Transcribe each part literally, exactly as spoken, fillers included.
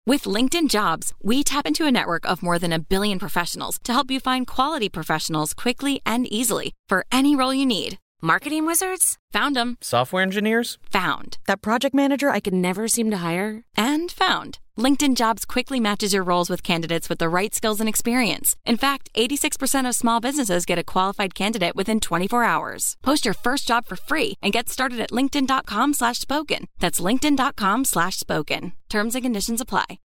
With LinkedIn Jobs, we tap into a network of more than a billion professionals to help you find quality professionals quickly and easily for any role you need. Marketing wizards? Found them. Software engineers? Found. That project manager I could never seem to hire? And found. LinkedIn Jobs quickly matches your roles with candidates with the right skills and experience. In fact, eighty-six percent of small businesses get a qualified candidate within twenty-four hours. Post your first job for free and get started at linkedin.com slash spoken. That's linkedin.com slash spoken. Terms and conditions apply.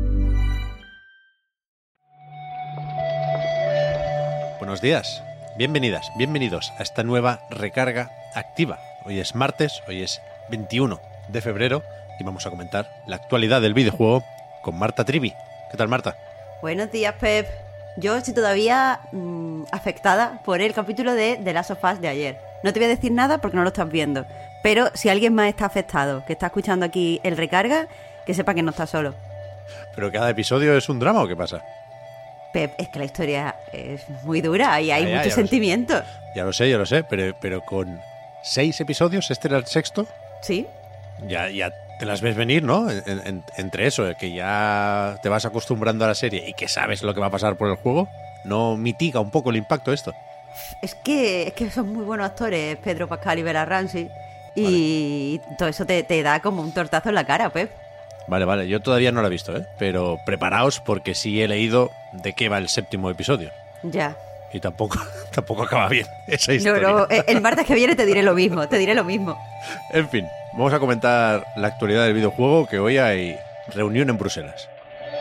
Buenos días, bienvenidas, bienvenidos a esta nueva recarga activa. Hoy es martes, hoy es veintiuno de febrero y vamos a comentar la actualidad del videojuego con Marta Trivi. ¿Qué tal, Marta? Buenos días, Pep. Yo estoy todavía mmm, afectada por el capítulo de The Last of Us de ayer. No te voy a decir nada porque no lo estás viendo, pero si alguien más está afectado, que está escuchando aquí el recarga, que sepa que no está solo. ¿Pero cada episodio es un drama o qué pasa? Pep, es que la historia es muy dura y hay ah, ya, mucho ya sentimiento. Lo ya lo sé, ya lo sé, pero, pero con seis episodios, este era el sexto. Sí. Ya, ya te las ves venir, ¿no? En, en, entre eso, que ya te vas acostumbrando a la serie y que sabes lo que va a pasar por el juego, ¿no mitiga un poco el impacto esto? Es que, es que son muy buenos actores, Pedro Pascal y Bella Ramsey, y vale. Todo eso te, te da como un tortazo en la cara, Pep. Vale, vale, yo todavía no lo he visto, ¿eh? Pero preparaos porque sí he leído de qué va el séptimo episodio. Ya. Y tampoco, tampoco acaba bien esa historia. No, no, el martes que viene te diré lo mismo, te diré lo mismo. En fin, vamos a comentar la actualidad del videojuego, que hoy hay reunión en Bruselas.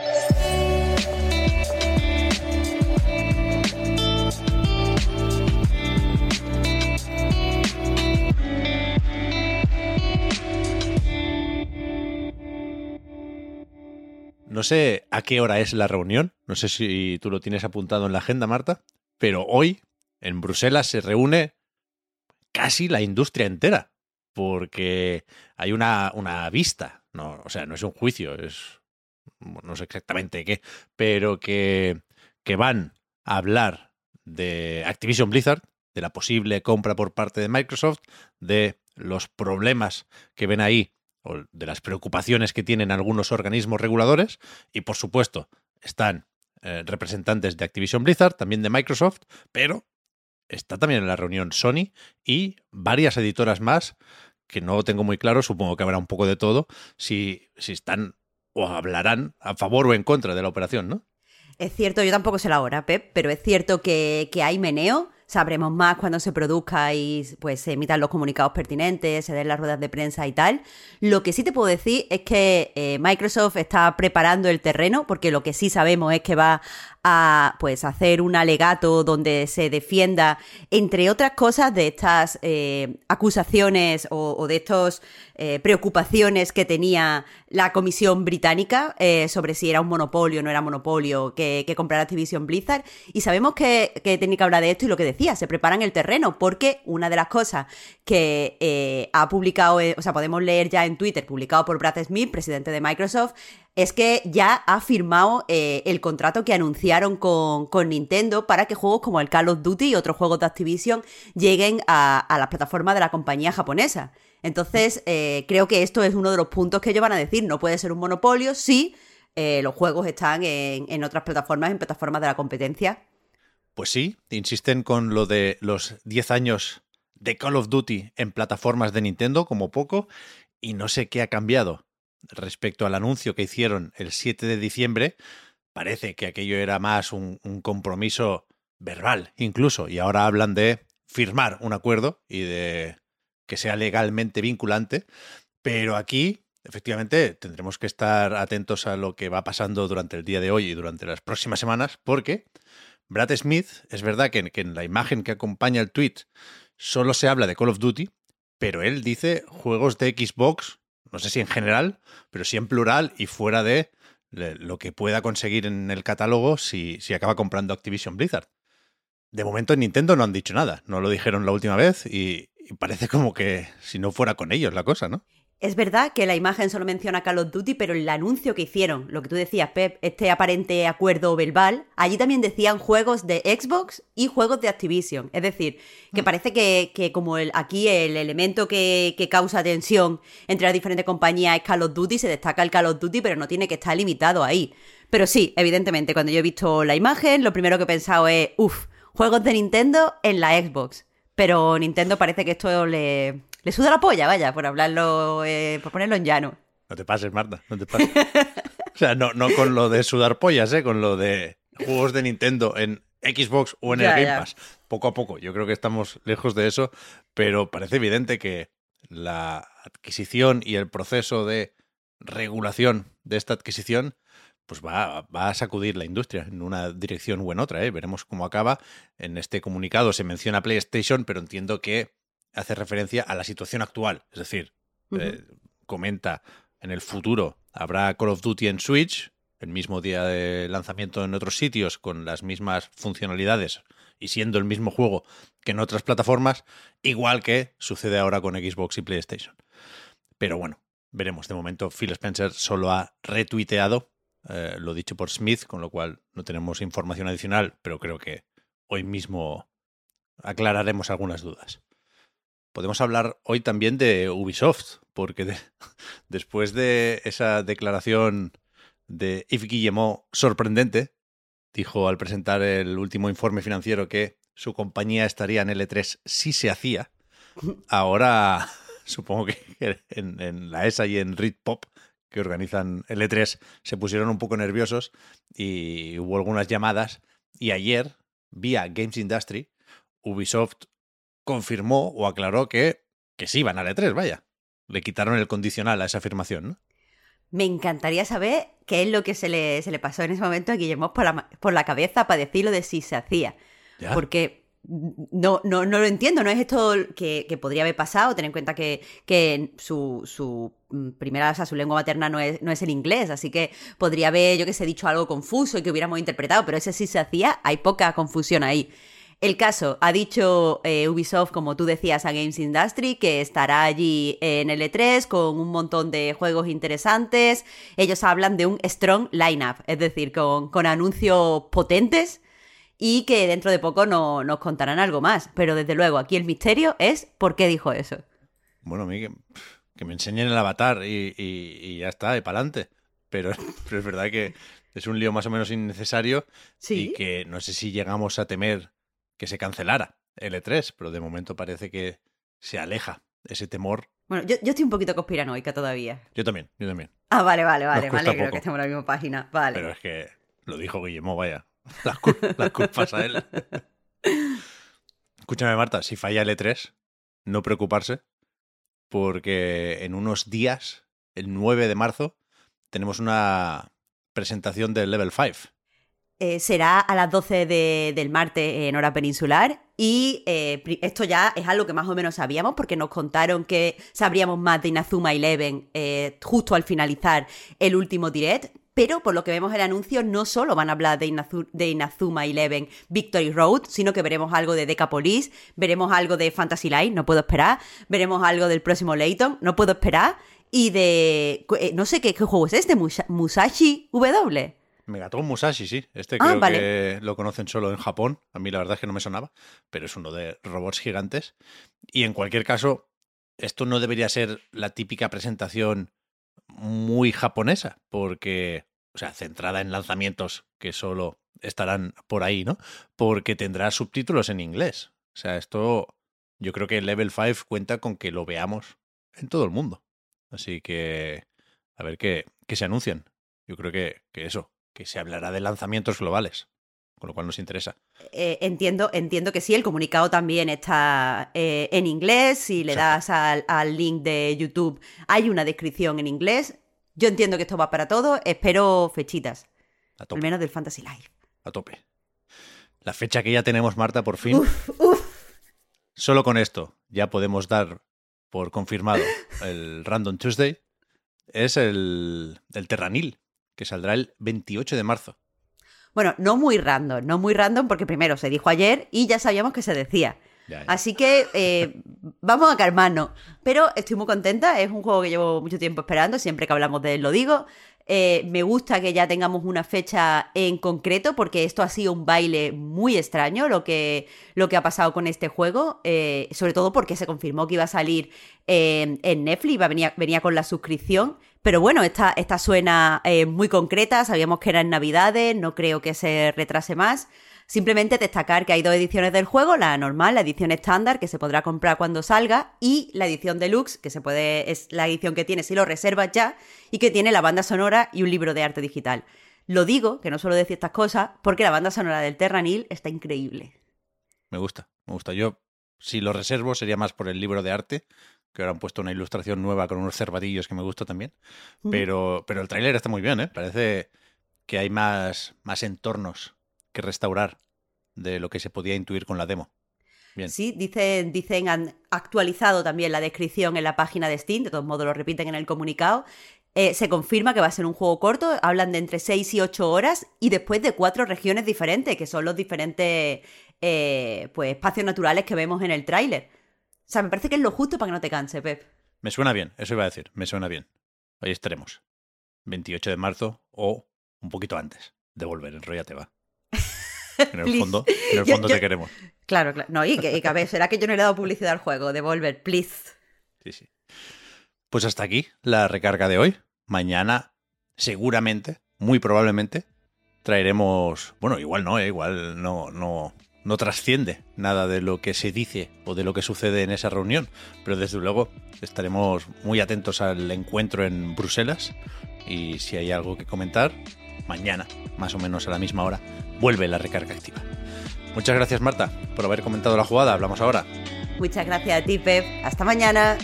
No sé a qué hora es la reunión, no sé si tú lo tienes apuntado en la agenda, Marta, pero hoy en Bruselas se reúne casi la industria entera, porque hay una, una vista, no, o sea, no es un juicio, es no sé exactamente qué, pero que, que van a hablar de Activision Blizzard, de la posible compra por parte de Microsoft, de los problemas que ven ahí, o de las preocupaciones que tienen algunos organismos reguladores, y por supuesto están eh, representantes de Activision Blizzard, también de Microsoft, pero está también en la reunión Sony y varias editoras más, que no tengo muy claro, supongo que habrá un poco de todo, si, si están o hablarán a favor o en contra de la operación, ¿no? Es cierto, yo tampoco sé la hora, Pep, pero es cierto que, que hay meneo. Sabremos más cuando se produzca y pues se emitan los comunicados pertinentes, se den las ruedas de prensa y tal. Lo que sí te puedo decir es que eh, Microsoft está preparando el terreno, porque lo que sí sabemos es que va a pues hacer un alegato donde se defienda, entre otras cosas, de estas eh, acusaciones o, o de estas eh, preocupaciones que tenía la Comisión Británica eh, sobre si era un monopolio o no era monopolio que, que comprara Activision Blizzard. Y sabemos que, que técnica habla de esto y lo que decía, se preparan el terreno, porque una de las cosas que eh, ha publicado, eh, o sea, podemos leer ya en Twitter, publicado por Brad Smith, presidente de Microsoft, es que ya ha firmado eh, el contrato que anunciaron con, con Nintendo para que juegos como el Call of Duty y otros juegos de Activision lleguen a, a las plataformas de la compañía japonesa. Entonces, eh, creo que esto es uno de los puntos que ellos van a decir. No puede ser un monopolio si eh, los juegos están en, en otras plataformas, en plataformas de la competencia. Pues sí, insisten con lo de los diez años de Call of Duty en plataformas de Nintendo, como poco, y no sé qué ha cambiado. Respecto al anuncio que hicieron el siete de diciembre, parece que aquello era más un, un compromiso verbal incluso, y ahora hablan de firmar un acuerdo y de que sea legalmente vinculante, pero aquí efectivamente tendremos que estar atentos a lo que va pasando durante el día de hoy y durante las próximas semanas, porque Brad Smith, es verdad que, que en la imagen que acompaña el tweet solo se habla de Call of Duty, pero él dice juegos de Xbox, no sé si en general, pero sí en plural y fuera de lo que pueda conseguir en el catálogo si, si acaba comprando Activision Blizzard. De momento en Nintendo no han dicho nada, no lo dijeron la última vez y, y parece como que si no fuera con ellos la cosa, ¿no? Es verdad que la imagen solo menciona Call of Duty, pero el anuncio que hicieron, lo que tú decías, Pep, este aparente acuerdo verbal, allí también decían juegos de Xbox y juegos de Activision. Es decir, que parece que, que como el, aquí el elemento que, que causa tensión entre las diferentes compañías es Call of Duty, se destaca el Call of Duty, pero no tiene que estar limitado ahí. Pero sí, evidentemente, cuando yo he visto la imagen, lo primero que he pensado es, uff, juegos de Nintendo en la Xbox. Pero Nintendo parece que esto le... Le suda la polla, vaya, por hablarlo, eh, por ponerlo en llano. No te pases, Marta, no te pases. O sea, no, no con lo de sudar pollas, ¿eh? Con lo de juegos de Nintendo en Xbox o en Ya, el Game ya. Pass. Poco a poco, yo creo que estamos lejos de eso, pero parece evidente que la adquisición y el proceso de regulación de esta adquisición pues va, va a sacudir la industria en una dirección u en otra, ¿eh? Veremos cómo acaba. En este comunicado se menciona PlayStation, pero entiendo que hace referencia a la situación actual. Es decir, Ujú. eh, comenta, en el futuro habrá Call of Duty en Switch, el mismo día de lanzamiento en otros sitios, con las mismas funcionalidades y siendo el mismo juego que en otras plataformas, igual que sucede ahora con Xbox y PlayStation. Pero bueno, veremos. De momento, Phil Spencer solo ha retuiteado eh, lo dicho por Smith, con lo cual no tenemos información adicional, pero creo que hoy mismo aclararemos algunas dudas. Podemos hablar hoy también de Ubisoft, porque de, después de esa declaración de Yves Guillemot sorprendente, dijo al presentar el último informe financiero que su compañía estaría en L tres si se hacía. Ahora, supongo que en, en la E S A y en Ritpop, que organizan L tres, se pusieron un poco nerviosos y hubo algunas llamadas. Y ayer, vía Games Industry, Ubisoft confirmó o aclaró que, que sí van a L tres, vaya. Le quitaron el condicional a esa afirmación, ¿no? Me encantaría saber qué es lo que se le, se le pasó en ese momento a Guillermo por la, por la cabeza para decirlo de si se hacía. ¿Ya? Porque no, no, no lo entiendo, no es esto que, que podría haber pasado, ten en cuenta que, que su, su primera, o sea, su lengua materna no es, no es el inglés, así que podría haber, yo que sé, dicho algo confuso y que hubiéramos interpretado, pero ese sí se hacía, hay poca confusión ahí. El caso, ha dicho eh, Ubisoft, como tú decías, a Games Industry, que estará allí en L tres con un montón de juegos interesantes. Ellos hablan de un strong lineup, es decir, con, con anuncios potentes y que dentro de poco no, nos contarán algo más. Pero desde luego, aquí el misterio es por qué dijo eso. Bueno, a mí que, que me enseñen el avatar y, y, y ya está, y para adelante. Pero, pero es verdad que es un lío más o menos innecesario Sí. y que no sé si llegamos a temer que se cancelara L tres, pero de momento parece que se aleja ese temor. Bueno, yo, yo estoy un poquito conspiranoica todavía. Yo también, yo también. Ah, vale, vale, vale, Nos me cuesta alegro poco. que estemos en la misma página. Vale. Pero es que lo dijo Guillemot, vaya. Las, cul- las culpas a él. Escúchame, Marta, si falla L tres, no preocuparse, porque en unos días, el nueve de marzo, tenemos una presentación del Level cinco. Eh, será a las doce de, del martes en hora peninsular y eh, pri- esto ya es algo que más o menos sabíamos porque nos contaron que sabríamos más de Inazuma Eleven eh, justo al finalizar el último direct, pero por lo que vemos en el anuncio no solo van a hablar de, Inazu- de Inazuma Eleven Victory Road, sino que veremos algo de Decapolis, veremos algo de Fantasy Line, no puedo esperar, veremos algo del próximo Layton, no puedo esperar, y de... eh, no sé qué, qué juego es este, Musa- Musashi W. Megaton Musashi, sí. Este Ah, creo vale. que lo conocen solo en Japón. A mí la verdad es que no me sonaba, pero es uno de robots gigantes. Y en cualquier caso, esto no debería ser la típica presentación muy japonesa, porque, o sea, centrada en lanzamientos que solo estarán por ahí, ¿no? Porque tendrá subtítulos en inglés. O sea, esto yo creo que Level cinco cuenta con que lo veamos en todo el mundo. Así que a ver qué, qué se anuncian. Yo creo que, que eso, que se hablará de lanzamientos globales, con lo cual nos interesa. Eh, entiendo, entiendo que sí, el comunicado también está eh, en inglés. Si le Exacto. das al, al link de YouTube, hay una descripción en inglés. Yo entiendo que esto va para todo. Espero fechitas, A al tope, menos del Fantasy Life. a tope. La fecha que ya tenemos, Marta, por fin. Uf, uf. Solo con esto ya podemos dar por confirmado el Random Tuesday. Es el, el Terranil, que saldrá el veintiocho de marzo. Bueno, no muy random, no muy random porque primero se dijo ayer y ya sabíamos que se decía. Ya, ya. Así que eh, vamos a calmarnos. Pero estoy muy contenta, es un juego que llevo mucho tiempo esperando, siempre que hablamos de él lo digo. Eh, me gusta que ya tengamos una fecha en concreto, porque esto ha sido un baile muy extraño lo que, lo que ha pasado con este juego, eh, sobre todo porque se confirmó que iba a salir eh, en Netflix, iba a venir, venía con la suscripción, pero bueno, esta, esta suena eh, muy concreta, sabíamos que era en Navidades, no creo que se retrase más. Simplemente destacar que hay dos ediciones del juego, la normal, la edición estándar, que se podrá comprar cuando salga, y la edición deluxe, que se puede es la edición que tiene si lo reservas ya, y que tiene la banda sonora y un libro de arte digital. Lo digo, que no suelo decir estas cosas, porque la banda sonora del Terranil está increíble. Me gusta, me gusta. Yo, si lo reservo, sería más por el libro de arte, que ahora han puesto una ilustración nueva con unos cervadillos que me gusta también. Mm. Pero, pero el tráiler está muy bien, ¿eh? Parece que hay más, más entornos que restaurar de lo que se podía intuir con la demo. Bien. Sí, dicen, dicen, han actualizado también la descripción en la página de Steam, de todos modos lo repiten en el comunicado. Eh, se confirma que va a ser un juego corto, hablan de entre seis y ocho horas y después de cuatro regiones diferentes, que son los diferentes eh, pues, espacios naturales que vemos en el tráiler. O sea, me parece que es lo justo para que no te canse, Pep. Me suena bien, eso iba a decir, me suena bien. Ahí estaremos. veintiocho de marzo o un poquito antes de volver, enróllate, va. En el fondo, en el fondo yo, te yo... queremos. Claro, claro. No, y que, y que a ver, será que yo no le he dado publicidad al juego. Devolver, please. Sí, sí. Pues hasta aquí la recarga de hoy. Mañana, seguramente, muy probablemente, traeremos... Bueno, igual no, ¿eh? igual no, no, no trasciende nada de lo que se dice o de lo que sucede en esa reunión. Pero desde luego estaremos muy atentos al encuentro en Bruselas. Y si hay algo que comentar, mañana, más o menos a la misma hora, vuelve la recarga activa. Muchas gracias, Marta, por haber comentado la jugada. Hablamos ahora. Muchas gracias a ti, Pep. Hasta mañana.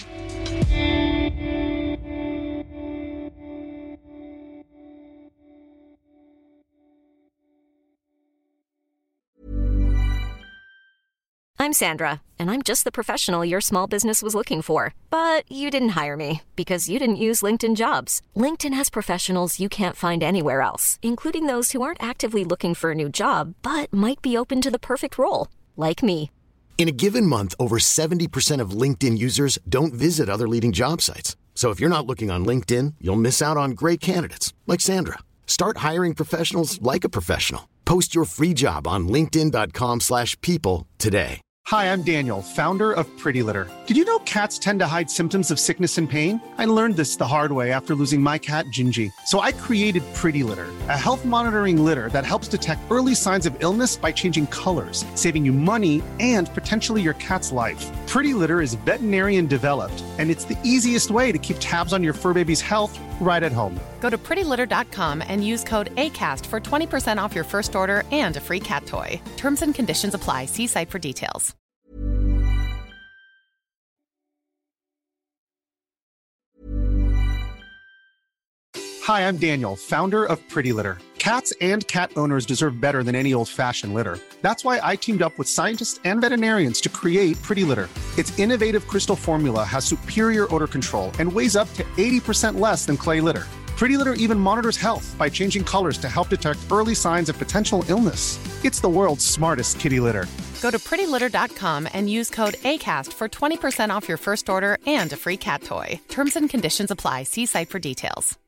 I'm Sandra, and I'm just the professional your small business was looking for. But you didn't hire me because you didn't use LinkedIn Jobs. LinkedIn has professionals you can't find anywhere else, including those who aren't actively looking for a new job, but might be open to the perfect role, like me. In a given month, over seventy percent of LinkedIn users don't visit other leading job sites. So if you're not looking on LinkedIn, you'll miss out on great candidates like Sandra. Start hiring professionals like a professional. Post your free job on linkedin dot com slash people today. Hi, I'm Daniel, founder of Pretty Litter. Did you know cats tend to hide symptoms of sickness and pain? I learned this the hard way after losing my cat, Gingy. So I created Pretty Litter, a health monitoring litter that helps detect early signs of illness by changing colors, saving you money and potentially your cat's life. Pretty Litter is veterinarian developed, and it's the easiest way to keep tabs on your fur baby's health right at home. Go to pretty litter dot com and use code ACAST for twenty percent off your first order and a free cat toy. Terms and conditions apply. See site for details. Hi, I'm Daniel, founder of Pretty Litter. Cats and cat owners deserve better than any old-fashioned litter. That's why I teamed up with scientists and veterinarians to create Pretty Litter. Its innovative crystal formula has superior odor control and weighs up to eighty percent less than clay litter. Pretty Litter even monitors health by changing colors to help detect early signs of potential illness. It's the world's smartest kitty litter. Go to pretty litter dot com and use code ACAST for twenty percent off your first order and a free cat toy. Terms and conditions apply. See site for details.